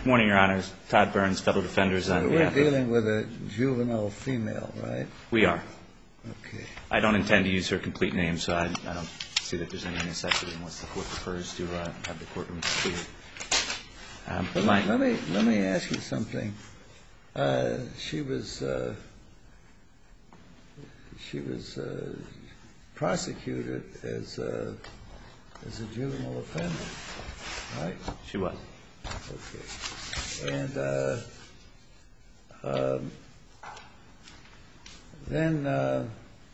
Good morning, Your Honors. Todd Burns, Federal Defenders. We're dealing with a juvenile female, right? We are. Okay. I don't intend to use her complete name, so I don't see that there's any necessity unless the court prefers to have the courtroom cleared. Let me ask you something. She was prosecuted as a juvenile offender, right? She was. Okay. And then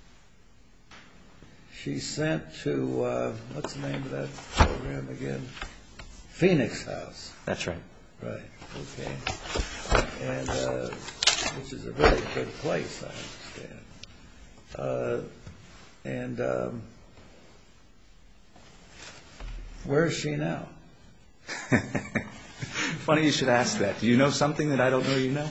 she's sent to, what's the name of that program again? Phoenix House. That's right. Right. Okay. And which is a very good place, I understand. And where is she now? Funny you should ask that. Do you know something that I don't know you know?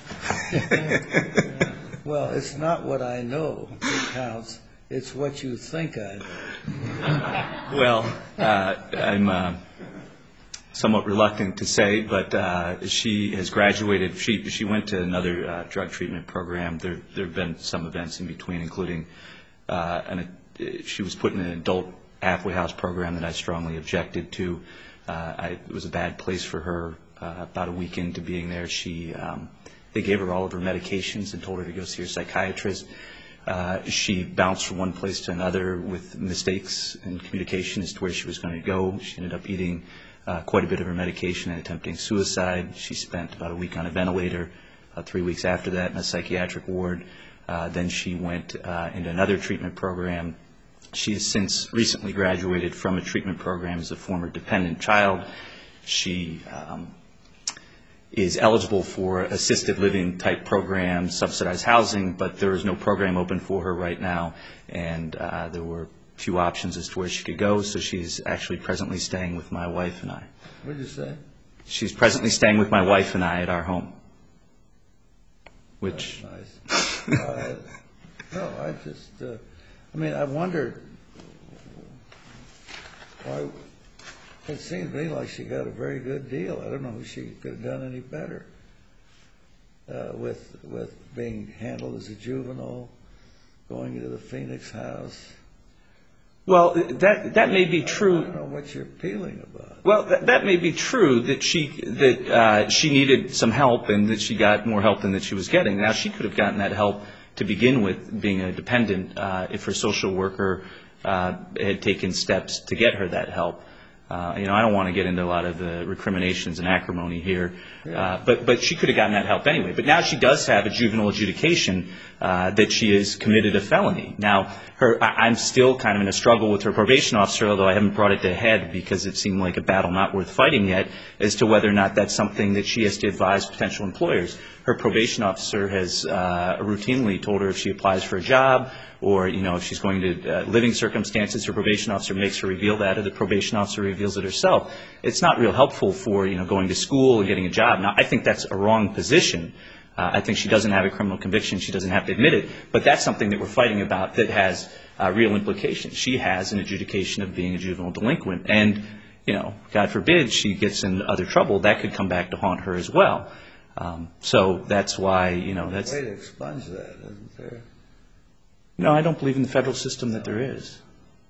Well, it's not what I know that counts. It's what you think I know. Well, I'm somewhat reluctant to say, but she has graduated. She went to another drug treatment program. There have been some events in between, including she was put in an adult halfway house program that I strongly objected to. It was a bad place for her. About a week into being there, they gave her all of her medications and told her to go see her psychiatrist. She bounced from one place to another with mistakes in communication as to where she was going to go. She ended up eating quite a bit of her medication and attempting suicide. She spent about a week on a ventilator, 3 weeks after that in a psychiatric ward. Then she went into another treatment program. She has since recently graduated from a treatment program as a former dependent child. She is eligible for assisted living type programs, subsidized housing, but there is no program open for her right now, and there were few options as to where she could go, so she's actually presently staying with my wife and I. What did you say? She's presently staying with my wife and I at our home. Which... That's nice. No, I wondered why. It seemed to me like she got a very good deal. I don't know if she could have done any better with being handled as a juvenile, going into the Phoenix House. Well, that may be true. I don't know what you're appealing about. Well, that may be true that she needed some help and that she got more help than that she was getting. Now, she could have gotten that help to begin with, being a dependent, if her social worker had taken steps to get her that help. I don't want to get into a lot of the recriminations and acrimony here, but she could have gotten that help anyway. But now she does have a juvenile adjudication that she has committed a felony. Now, I'm still kind of in a struggle with her probation officer, although I haven't brought it to a head because it seemed like a battle not worth fighting yet, as to whether or not that's something that she has to advise potential employers. Her probation officer has routinely told her if she applies for a job or, if she's going to living circumstances, her probation officer makes her reveal that, or the probation officer reveals it herself. It's not real helpful for, going to school and getting a job. Now, I think that's a wrong position. I think she doesn't have a criminal conviction. She doesn't have to admit it. But that's something that we're fighting about that has real implications. She has an adjudication of being a juvenile delinquent. And, God forbid she gets in other trouble, that could come back to haunt her as well. So that's why, that's... There's a way to expunge that, isn't there? No, I don't believe in the federal system that there is.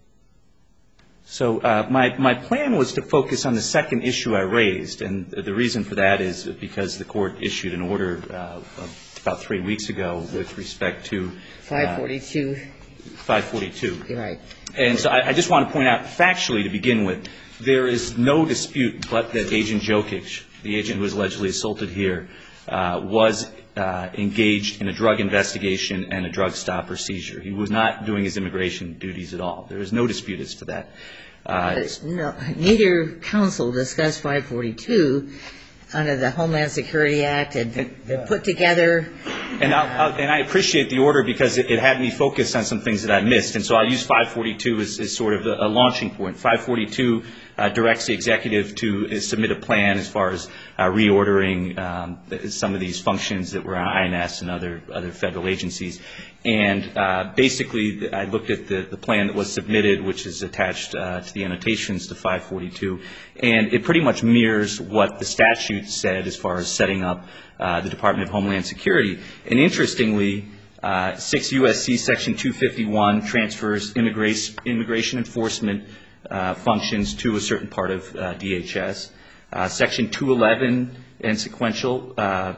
So my plan was to focus on the second issue I raised, and the reason for that is because the court issued an order about 3 weeks ago with respect to 542. 542. You're right. And so I just want to point out factually to begin with, there is no dispute but that Agent Jokic, the agent who was allegedly assaulted here, was engaged in a drug investigation and a drug stop or seizure. He was not doing his immigration duties at all. There is no dispute as to that. No, neither counsel discussed 542 under the Homeland Security Act and put together. And I appreciate the order because it had me focus on some things that I missed. And so I'll use 542 as sort of a launching point. 542 directs the executive to submit a plan as far as reordering some of these functions that were on INS and other federal agencies. And basically, I looked at the plan that was submitted, which is attached to the annotations to 542, and it pretty much mirrors what the statute said as far as setting up the Department of Homeland Security. And interestingly, 6 U.S.C. Section 251 transfers immigration enforcement functions to a certain part of DHS. Section 211 and sequential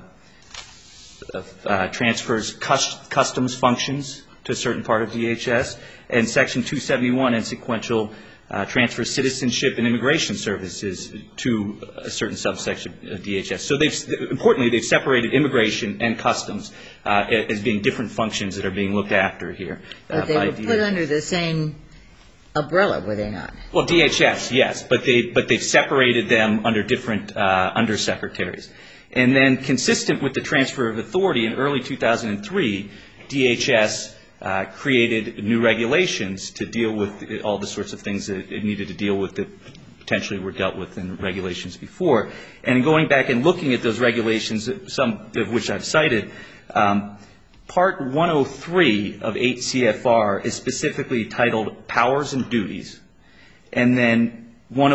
transfers customs functions to a certain part of DHS. And Section 271 and sequential transfers citizenship and immigration services to a certain subsection of DHS. So importantly, they've separated immigration and customs as being different functions that are being looked after here. But they were put under the same umbrella, were they not? Well, DHS, yes, but they've separated them under different undersecretaries. And then consistent with the transfer of authority in early 2003, DHS created new regulations to deal with all the sorts of things that it needed to deal with that potentially were dealt with in regulations before. And going back and looking at those regulations, some of which I've cited, Part 103 of 8 CFR is specifically titled Powers and Duties. And then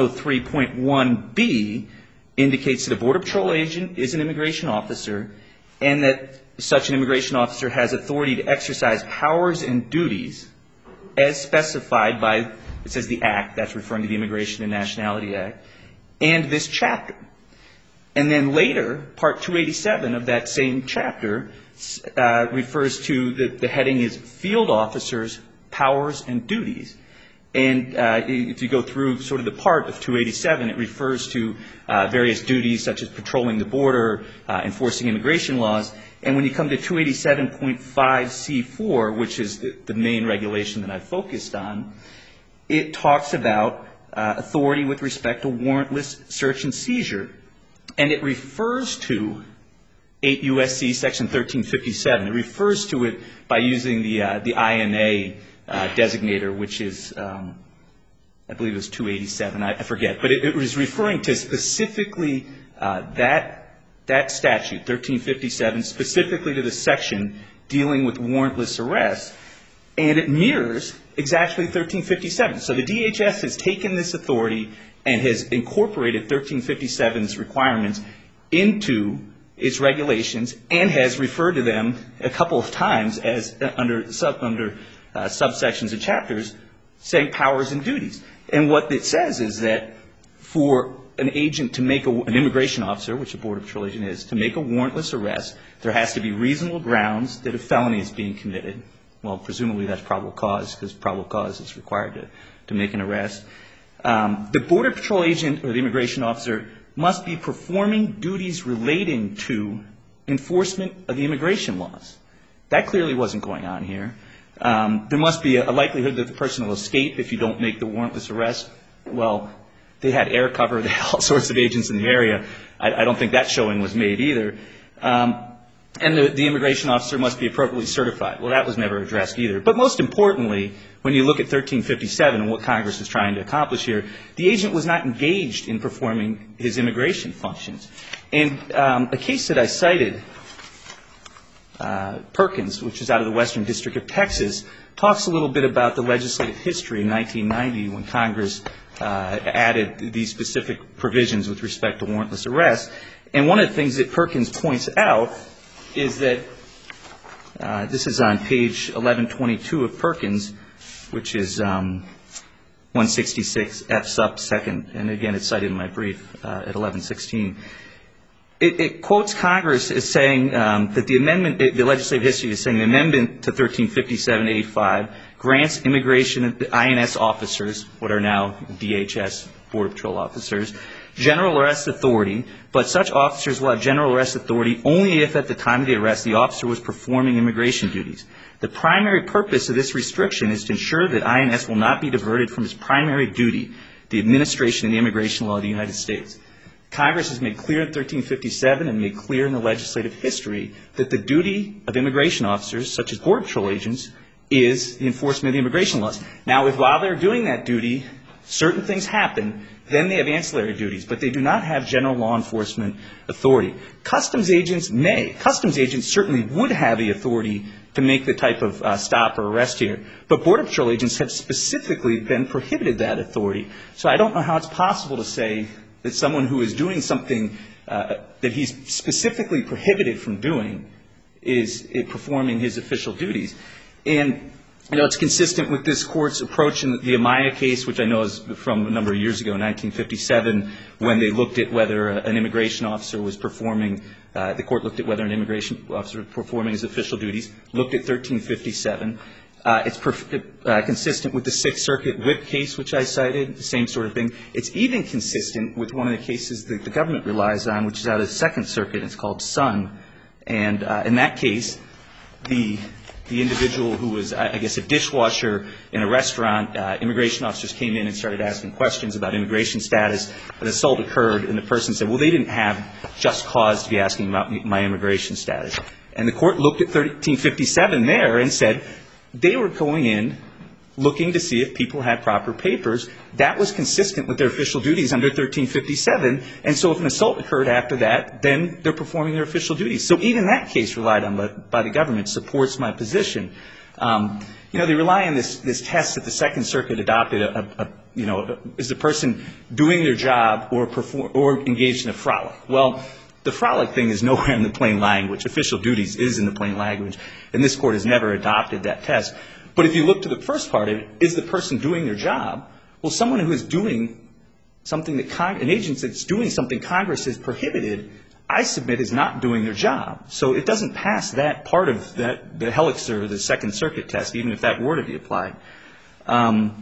103.1b indicates that a Border Patrol agent is an immigration officer and that such an immigration officer has authority to exercise powers and duties as specified by, it says the Act, that's referring to the Immigration and Nationality Act, and this chapter. And then later, Part 287 of that same chapter refers to the heading is Field Officers, Powers and Duties. And if you go through sort of the part of 287, it refers to various duties such as patrolling the border, enforcing immigration laws. And when you come to 287.5C4, which is the main regulation that I focused on, it talks about authority with respect to warrantless search and seizure. And it refers to 8 U.S.C. Section 1357. It refers to it by using the INA designator, which is, I believe it was 287, I forget. But it was referring to specifically that statute, 1357, specifically to the section dealing with warrantless arrest. And it mirrors exactly 1357. So the DHS has taken this authority and has incorporated 1357's requirements into its regulations and has referred to them a couple of times as under subsections and chapters saying powers and duties. And what it says is that for an agent to make an immigration officer, which a Border Patrol agent is, to make a warrantless arrest, there has to be reasonable grounds that a felony is being committed. Well, presumably that's probable cause, because probable cause is required to make an arrest. The Border Patrol agent or the immigration officer must be performing duties relating to enforcement of the immigration laws. That clearly wasn't going on here. There must be a likelihood that the person will escape if you don't make the warrantless arrest. Well, they had air cover. They had all sorts of agents in the area. I don't think that showing was made either. And the immigration officer must be appropriately certified. Well, that was never addressed either. But most importantly, when you look at 1357 and what Congress is trying to accomplish here, the agent was not engaged in performing his immigration functions. And a case that I cited, Perkins, which is out of the Western District of Texas, talks a little bit about the legislative history in 1990 when Congress added these specific provisions with respect to warrantless arrest. And one of the things that Perkins points out is that this is on page 1122 of Perkins, which is 166 F sub second, and again it's cited in my brief at 1116. It quotes Congress as saying that the amendment, the legislative history is saying the amendment to 1357-85 grants immigration INS officers, what are now DHS Border Patrol officers, general arrest authority, but such officers will have general arrest authority only if at the time of the arrest the officer was performing immigration duties. The primary purpose of this restriction is to ensure that INS will not be diverted from its primary duty, the administration of the immigration law of the United States. Congress has made clear in 1357 and made clear in the legislative history that the duty of immigration officers, such as Border Patrol agents, is the enforcement of the immigration laws. Now, if while they're doing that duty, certain things happen, then they have ancillary duties, but they do not have general law enforcement authority. Customs agents may. Customs agents certainly would have the authority to make the type of stop or arrest here, but Border Patrol agents have specifically been prohibited that authority. So I don't know how it's possible to say that someone who is doing something that he's specifically prohibited from doing is performing his official duties. And, you know, it's consistent with this Court's approach in the Amaya case, which I know is from a number of years ago, 1957, when they looked at whether an immigration officer was performing, the Court looked at whether an immigration officer was performing his official duties, looked at 1357. It's consistent with the Sixth Circuit Whip case, which I cited, the same sort of thing. It's even consistent with one of the cases that the government relies on, which is out of the Second Circuit. It's called Sun. And in that case, the individual who was, I guess, a dishwasher in a restaurant, immigration officers came in and started asking questions about immigration status. An assault occurred, and the person said, well, they didn't have just cause to be asking about my immigration status. And the Court looked at 1357 there and said they were going in looking to see if people had proper papers. That was consistent with their official duties under 1357. And so if an assault occurred after that, then they're performing their official duties. So even that case relied on by the government supports my position. You know, they rely on this test that the Second Circuit adopted, is the person doing their job or engaged in a frolic? Well, the frolic thing is nowhere in the plain language. Official duties is in the plain language. And this Court has never adopted that test. But if you look to the first part of it, is the person doing their job? Well, someone who is doing something an agent that's doing something Congress has prohibited, I submit is not doing their job. So it doesn't pass that part of the Helixer, the Second Circuit test, even if that were to be applied. And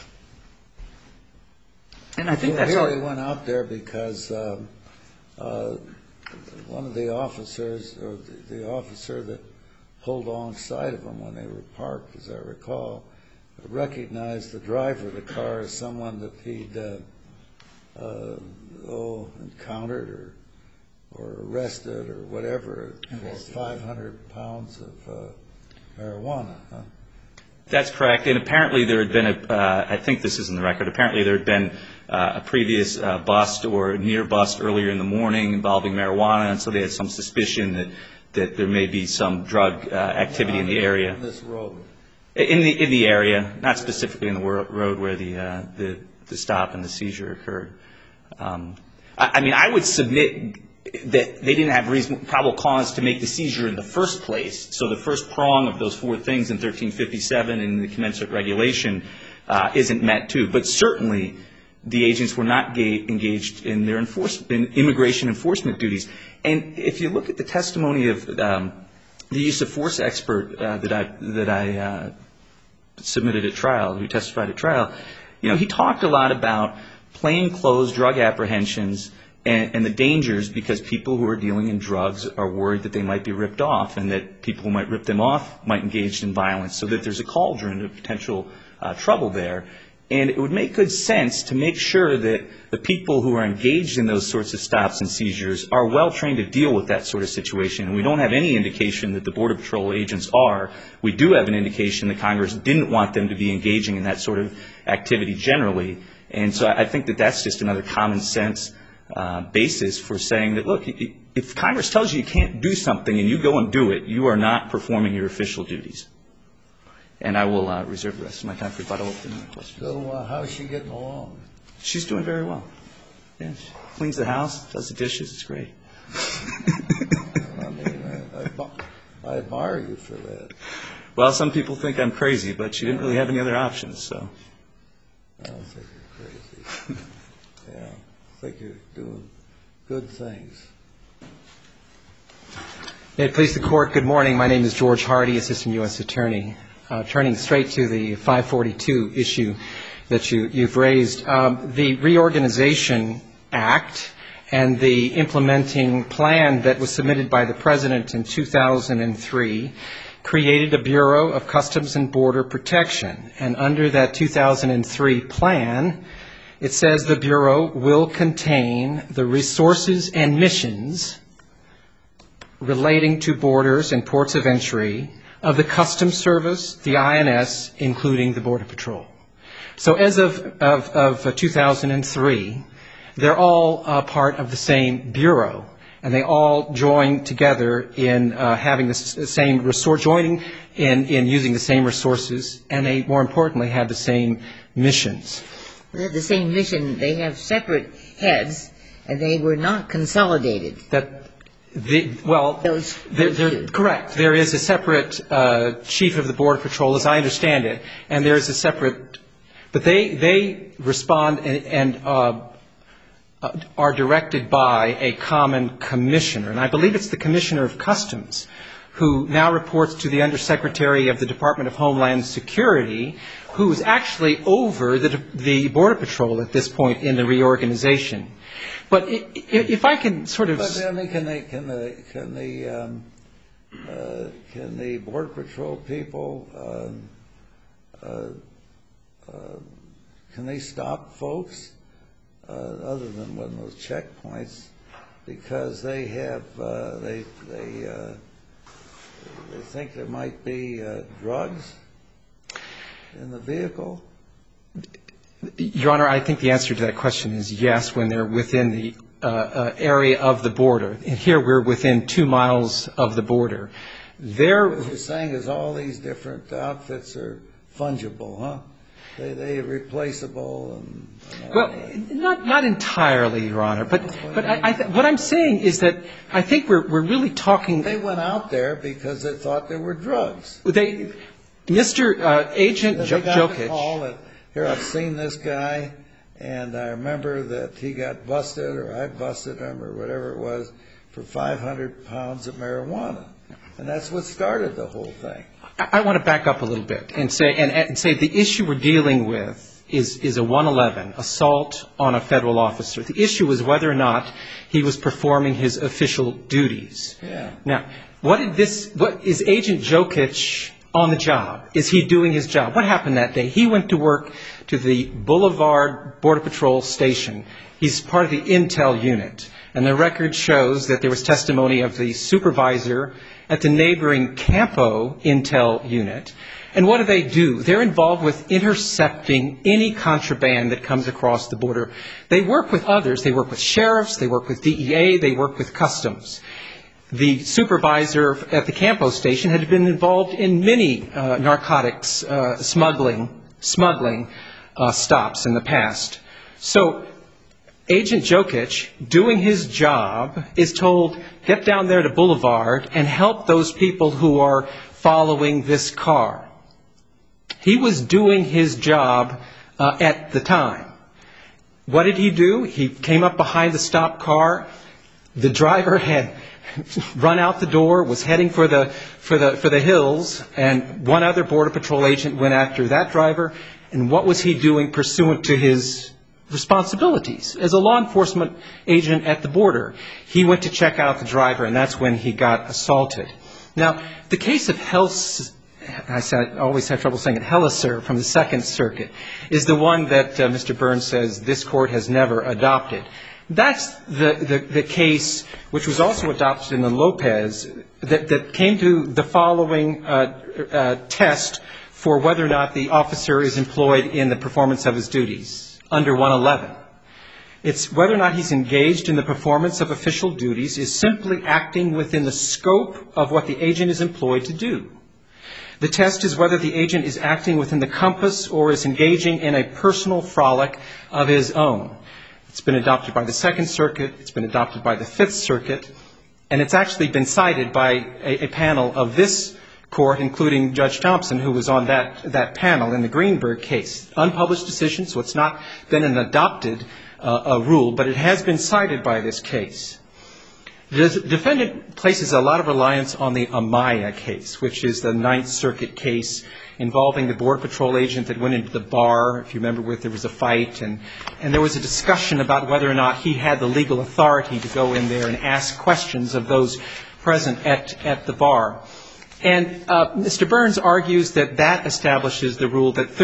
I think that's all. He went out there because one of the officers, or the officer that pulled alongside of him when they were parked, as I recall, recognized the driver of the car as someone that he'd encountered or arrested or whatever for 500 pounds of marijuana. Huh? That's correct. And apparently there had been I think this is in the record, apparently there had been a previous bust or near bust earlier in the morning involving marijuana, and so they had some suspicion that there may be some drug activity in the area. On this road. In the area, not specifically in the road where the stop and the seizure occurred. I mean, I would submit that they didn't have reasonable probable cause to make the seizure in the first place. So the first prong of those four things in 1357 in the commensurate regulation isn't met too. But certainly the agents were not engaged in their immigration enforcement duties. And if you look at the testimony of the use of force expert that I submitted at trial, who testified at trial, you know, he talked a lot about plainclothes drug apprehensions and the dangers because people who are dealing in drugs are worried that they might be ripped off and that people who might rip them off might engage in violence, so that there's a cauldron of potential trouble there. And it would make good sense to make sure that the people who are engaged in those sorts of stops and seizures are well trained to deal with that sort of situation. And we don't have any indication that the Border Patrol agents are. We do have an indication that Congress didn't want them to be engaging in that sort of activity generally. And so I think that that's just another common sense basis for saying that, look, if Congress tells you you can't do something and you go and do it, you are not performing your official duties. And I will reserve the rest of my time for rebuttal if there are any questions. So how's she getting along? She's doing very well. Yeah, she cleans the house, does the dishes. It's great. I mean, I admire you for that. Well, some people think I'm crazy, but she didn't really have any other options. So I don't think you're crazy. Yeah, I think you're doing good things. May it please the Court, good morning. My name is George Hardy, Assistant U.S. Attorney. Turning straight to the 542 issue that you've raised, the Reorganization Act and the implementing plan that was submitted by the President in 2003 created a Bureau of Customs and Border Protection. And under that 2003 plan, it says the Bureau will contain the resources and missions relating to borders and ports of entry of the Customs Service, the INS, including the Border Patrol. So as of 2003, they're all part of the same bureau, and they all join together in having the same joining in using the same resources, and they, more importantly, have the same missions. They have the same mission. They have separate heads, and they were not consolidated. They're correct. There is a separate chief of the Border Patrol, as I understand it, and there is a separate, but they respond and are directed by a common commissioner, and I believe it's the Commissioner of Customs, who now reports to the Undersecretary of the Department of Homeland Security, who is actually over the Border Patrol at this point in the reorganization. But if I can sort of... But I mean, can the Border Patrol people, can they stop folks other than when those checkpoints, because they have they think there might be drugs in the vehicle? Your Honor, I think the answer to that question is yes, when they're within the area of the border. And here we're within 2 miles of the border. What you're saying is all these different outfits are fungible, huh? They replaceable and well, not entirely, Your Honor. But what I'm saying is that I think we're really talking. They went out there because they thought there were drugs. Agent Jokic. They got the call that, here, I've seen this guy, and I remember that he got busted, or I busted him, or whatever it was, for 500 pounds of marijuana. And that's what started the whole thing. I want to back up a little bit and say the issue we're dealing with is a 111, assault on a federal officer. The issue is whether or not he was performing his official duties. Yeah. Now, what is Agent Jokic on the job? Is he doing his job? What happened that day? He went to work to the Boulevard Border Patrol station. He's part of the intel unit. And the record shows that there was testimony of the supervisor at the neighboring Campo intel unit. And what do? They're involved with intercepting any contraband that comes across the border. They work with others. They work with sheriffs. They work with DEA. They work with customs. The supervisor at the Campo station had been involved in many narcotics smuggling stops in the past. So Agent Jokic, doing his job, is told, get down there to Boulevard and help those people who are following this car. He was doing his job at the time. What did he do? He came up behind the stopped car. The driver had run out the door, was heading for the hills, and one other Border Patrol agent went after that driver. And what was he doing pursuant to his responsibilities as a law enforcement agent at the border? He went to check out the driver, and that's when he got assaulted. Now, the case of I always have trouble saying it, Helliser from the Second Circuit, is the one that Mr. Burns says this court has never adopted. That's the case which was also adopted in the Lopez that came to the following test for whether or not the officer is employed in the performance of his duties under 111. It's whether or not he's engaged in the performance of official duties is simply acting within the scope of what the agent is employed to do. The test is whether the agent is acting within the compass or is engaging in a personal frolic of his own. It's been adopted by the Second Circuit. It's been adopted by the Fifth Circuit. And it's actually been cited by a panel of this court, including Judge Thompson, who was on that panel in the Greenberg case. Unpublished decision, so it's not been an adopted rule, but it has been cited by this case. The defendant places a lot of reliance on the Amaya case, which is the Ninth Circuit case involving the Border Patrol agent that went into the bar. If you remember, there was a fight, and there was a discussion about whether or not he had the legal authority to go in there and ask questions of those present at the bar. And Mr. Burns argues that that establishes the rule that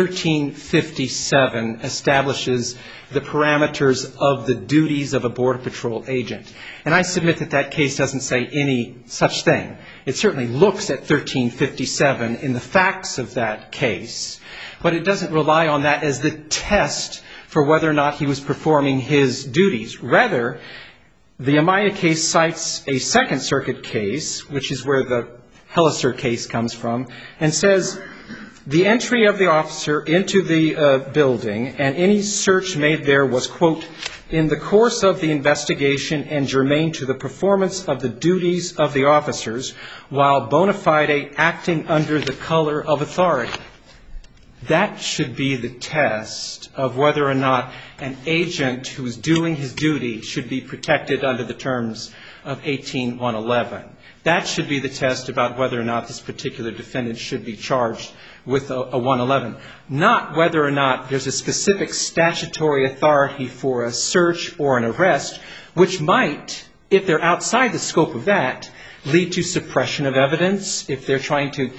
1357 establishes the parameters of the duties of a Border Patrol agent. And I submit that that case doesn't say any such thing. It certainly looks at 1357 in the facts of that case, but it doesn't rely on that as the test for whether or not he was performing his duties. Rather, the Amaya case cites a Second Circuit case, which is where the Helliser case comes from, and says the entry of the officer into the building and any search made there was, quote, in the course of the investigation and germane to the performance of the duties of the officers while bona fide acting under the color of authority. That should be the test of whether or not an agent who is doing his duty should be protected under the terms of 18111. That should be the test about whether or not this particular defendant should be charged with a 111, not whether or not there's a specific statutory authority for a search or an arrest, which might, if they're outside the scope of that, lead to suppression of evidence if they're trying to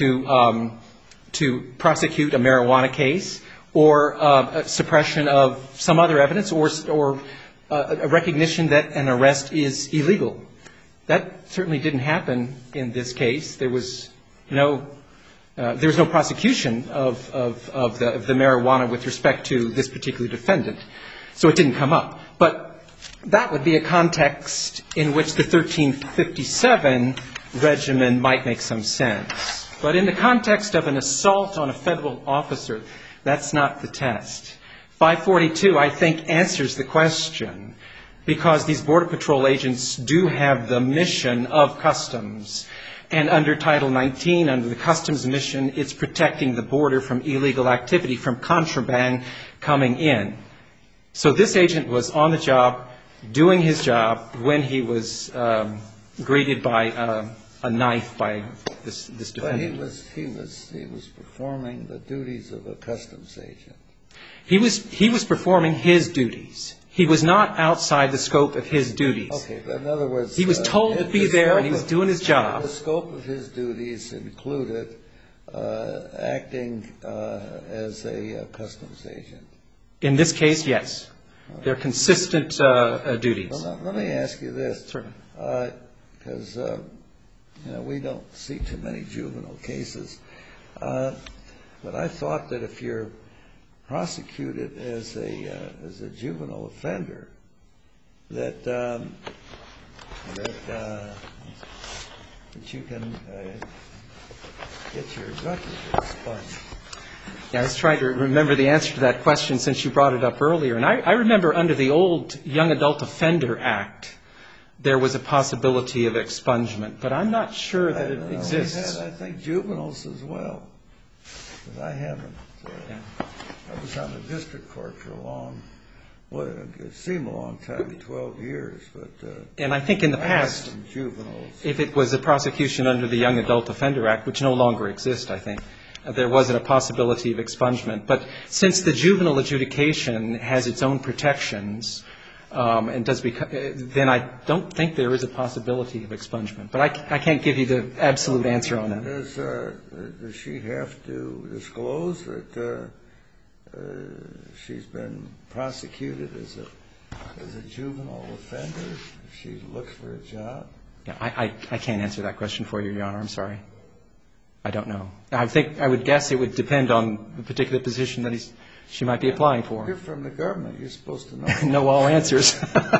prosecute a marijuana case, or suppression of some other evidence, or a recognition that an arrest is illegal. That certainly didn't happen in this case. There was no prosecution of the marijuana with respect to this particular defendant, so it didn't come up. But that would be a context in which the 1357 regimen might make some sense. But in the context of an assault on a federal officer, that's not the test. 542, I think, answers the question, because these Border Patrol agents do have the mission of customs. And under Title 19, under the customs mission, it's protecting the border from illegal activity, from contraband coming in. So this agent was on the job, doing his job, when he was greeted by a knife by this defendant. But he was performing the duties of a customs agent. He was performing his duties. He was not outside the scope of his duties. Okay, but in other words, he was told to be there and he was doing his job. The scope of his duties included acting as a customs agent. In this case, yes. They're consistent duties. Well, let me ask you this. Certainly. Because we don't see too many juvenile cases. But I thought that if you're prosecuted as a juvenile offender, that you can get your record expunged. Yeah, I was trying to remember the answer to that question since you brought it up earlier. And I remember under the old Young Adult Offender Act, there was a possibility of expungement. But I'm not sure that it exists. I think juveniles as well. But I haven't. I was on the district court for it seemed a long time, 12 years. But and I think in the past, juveniles. If it was a prosecution under the Young Adult Offender Act, which no longer exists, I think, there wasn't a possibility of expungement. But since the juvenile adjudication has its own protections, then I don't think there is a possibility of expungement. But I can't give you the absolute answer on that. Does she have to disclose that she's been prosecuted as a juvenile offender if she looks for a job? Yeah, I can't answer that question for you, Your Honor. I'm sorry. I don't know. I would guess it would depend on the particular position that she might be applying for. You're from the government. You're supposed to know. Know all answers.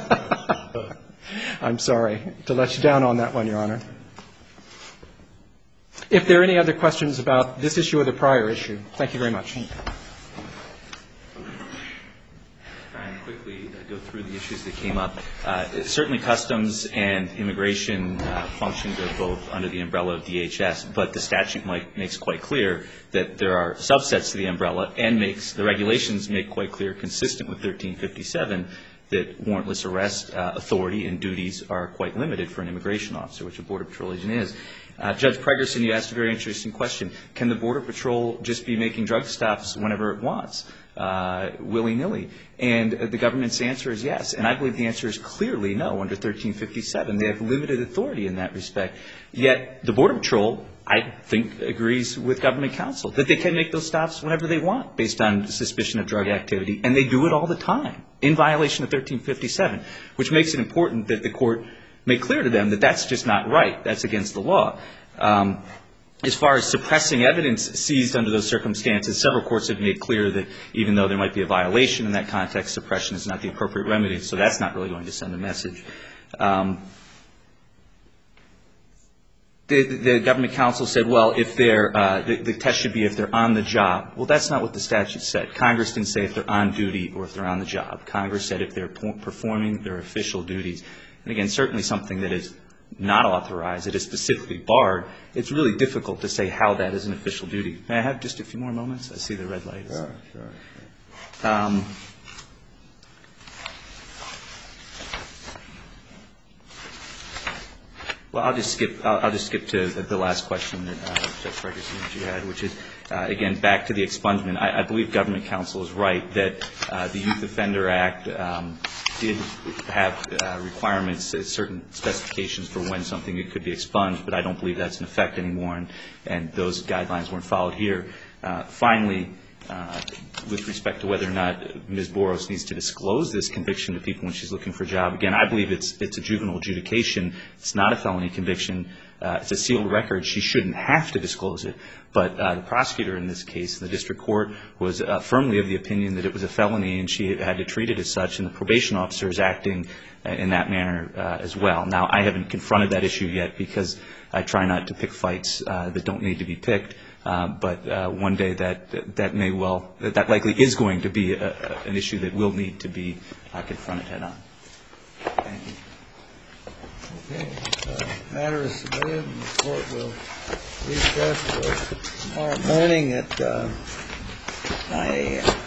I'm sorry to let you down on that one, Your Honor. If there are any other questions about this issue or the prior issue, thank you very much. Quickly go through the issues that came up. Certainly customs and immigration functions are both under the umbrella of DHS, but the statute makes quite clear that there are subsets to the umbrella and the regulations make quite clear, consistent with 1357, that warrantless arrest authority and duties are quite limited for an immigration officer, which a Border Patrol agent is. Judge Pregerson, you asked a very interesting question. Can the Border Patrol just be making drug stops whenever it wants? willy-nilly? And the government's answer is yes. And I believe the answer is clearly no under 1357. They have limited authority in that respect. Yet the Border Patrol, I think, agrees with government counsel that they can make those stops whenever they want based on suspicion of drug activity. And they do it all the time in violation of 1357, which makes it important that the court make clear to them that that's just not right. That's against the law. As far as suppressing evidence seized under those circumstances, several courts have made clear that even though there might be a violation in that context, suppression is not the appropriate remedy. So that's not really going to send a message. The government counsel said, well, if they're the test should be if they're on the job. Well, that's not what the statute said. Congress didn't say if they're on duty or if they're on the job. Congress said if they're performing their official duties. And again, certainly something that is not authorized, it is specifically barred. It's really difficult to say how that is an official duty. May I have just a few more moments? I see the red light. Sure. Well, I'll just skip to the last question that Judge Ferguson had, which is, again, back to the expungement. I believe government counsel is right that the Youth Offender Act did have requirements, certain specifications for when something could be expunged, but I don't believe that's in effect anymore, and those guidelines weren't followed here. Finally, with respect to whether or not Ms. Boros needs to disclose this conviction to people when she's looking for a job, again, I believe it's a juvenile adjudication. It's not a felony conviction. It's a sealed record. She shouldn't have to disclose it. But the prosecutor in this case, the district court, was firmly of the opinion that it was a felony and she had to treat it as such, and the probation officer is acting in that manner as well. Now, I haven't confronted that issue yet because I try not to pick fights that don't need to be picked. But one day that likely is going to be an issue that will need to be confronted head on. Thank you. Okay. Matter is submitted, and the court will recess tomorrow morning at 9 a.m.